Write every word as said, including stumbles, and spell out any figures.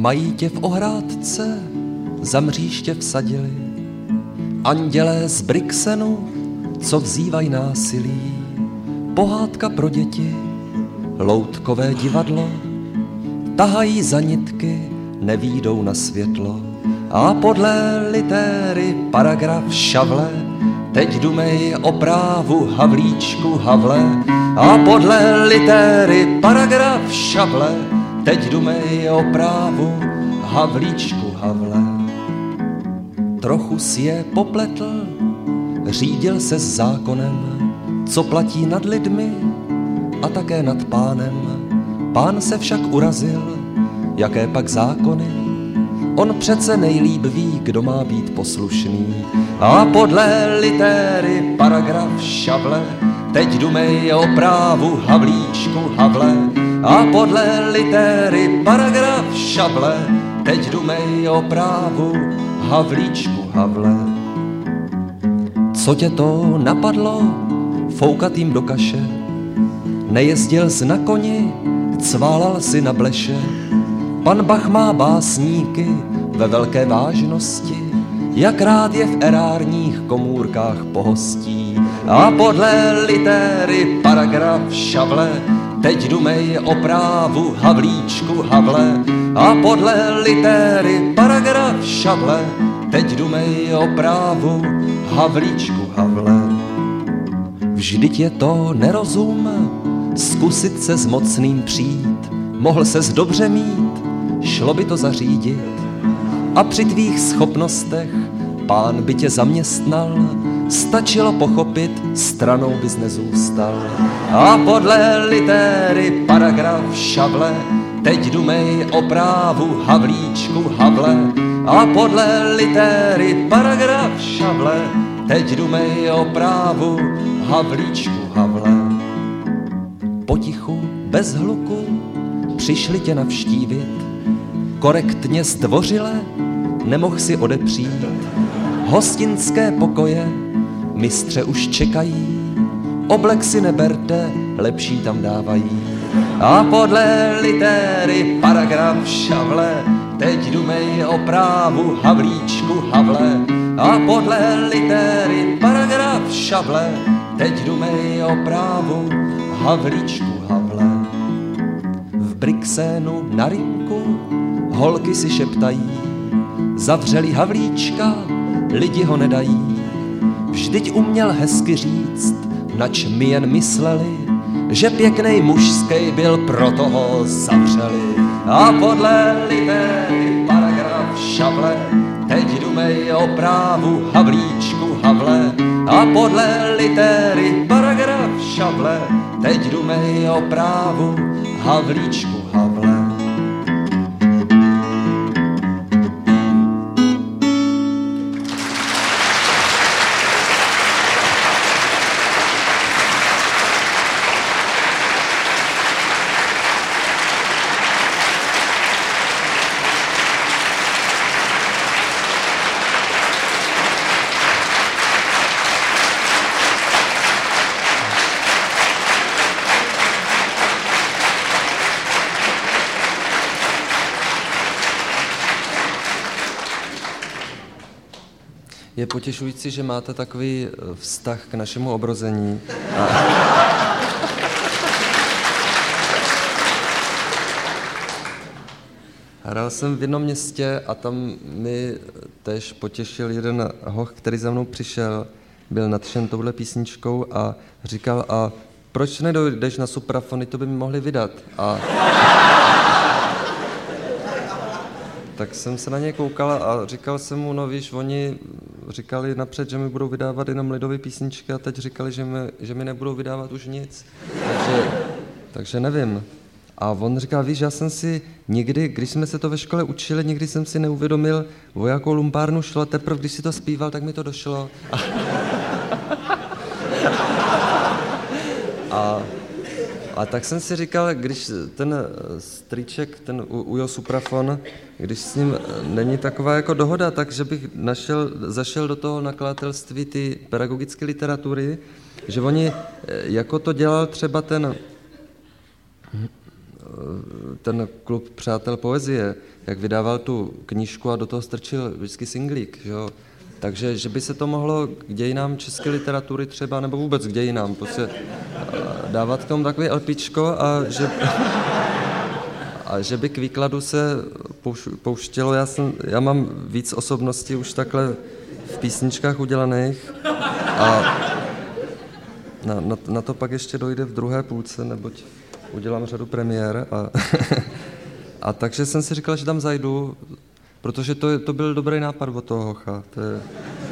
Mají tě v ohrádce, za mříž tě vsadili, andělé z Brixenu, co vzývají násilí. Pohádka pro děti, loutkové divadlo, tahají za nitky, nevídou na světlo. A podle litéry paragraf šavle, teď dumej o právu Havlíčku Havle. A podle litéry paragraf šavle, teď dumej o právu Havlíčku Havle. Trochu si je popletl, řídil se s zákonem, co platí nad lidmi a také nad pánem. Pán se však urazil, jaké pak zákony, on přece nejlíp ví, kdo má být poslušný. A podle litéry paragraf šavle, teď dumej o právu Havlíčku Havle. A podle litéry paragraf šavle, teď dumej o právu Havlíčku Havle. Co tě to napadlo, foukat jim do kaše? Nejezdil jsi na koni, cválal si na bleše. Pan Bach má básníky ve velké vážnosti, jak rád je v erárních komůrkách pohostí. A podle litéry paragraf šavle, teď dumej o právu Havlíčku Havle. A podle litéry paragraf šavle, teď dumej o právu Havlíčku Havle. Vždyť je to nerozum, zkusit se s mocným přijít. Mohl ses dobře mít, šlo by to zařídit. A při tvých schopnostech pán by tě zaměstnal, stačilo pochopit, stranou bys nezůstal. A podle litéry paragraf šavle, teď dumej o právu Havlíčku Havle. A podle litéry paragraf šavle, teď dumej o právu Havlíčku Havle. Potichu, bez hluku, přišli tě navštívit, korektně zdvořile, nemohl si odepřít. Hostinské pokoje, mistře už čekají, oblek si neberte, lepší tam dávají. A podle litéry paragraf šavle, teď dumej o právu Havlíčku Havle. A podle litéry paragraf šavle, teď dumej o právu Havlíčku Havle. V Brixenu na rynku holky si šeptají, zavřeli Havlíčka, lidi ho nedají. Vždyť uměl hezky říct, nač my jen mysleli, že pěknej mužskej byl, proto ho zavřeli. A podle litéry paragraf šavle, teď dumej o právu Havlíčku Havle. A podle litéry paragraf šavle, teď dumej o právu Havlíčku Havle. Je potěšující, že máte takový vztah k našemu obrození. A... Hrál jsem v jednom městě a tam mi též potěšil jeden hoch, který za mnou přišel, byl nadšen touhle písničkou a říkal, a proč nedojdeš na suprafony, to by mi mohli vydat. A... Tak jsem se na ně koukal a říkal jsem mu, no víš, oni říkali napřed, že mi budou vydávat jenom lidové písničky a teď říkali, že mi, že mi nebudou vydávat už nic. Takže, takže nevím. A on říkal, víš, já jsem si nikdy, když jsme se to ve škole učili, nikdy jsem si neuvědomil, o jakou lumpárnu šlo, teprve když si to zpíval, tak mi to došlo. A, a, a tak jsem si říkal, když ten strýček, ten ujel suprafon, když s ním není taková jako dohoda, takže bych našel, zašel do toho nakladatelství ty pedagogické literatury, že oni, jako to dělal třeba ten ten klub Přátel poezie, jak vydával tu knížku a do toho strčil vždycky singlík, že jo? Takže že by se to mohlo k dějinám české literatury třeba, nebo vůbec k dějinám, prostě dávat k tomu takové LPčko a že, a že by k výkladu se pouš, pouštělo. Já, jsem, já mám víc osobností už takhle v písničkách udělaných a na, na, na to pak ještě dojde v druhé půlce, neboť udělám řadu premiér. A, a takže jsem si říkal, že tam zajdu, protože to, to byl dobrý nápad od toho hocha. To je,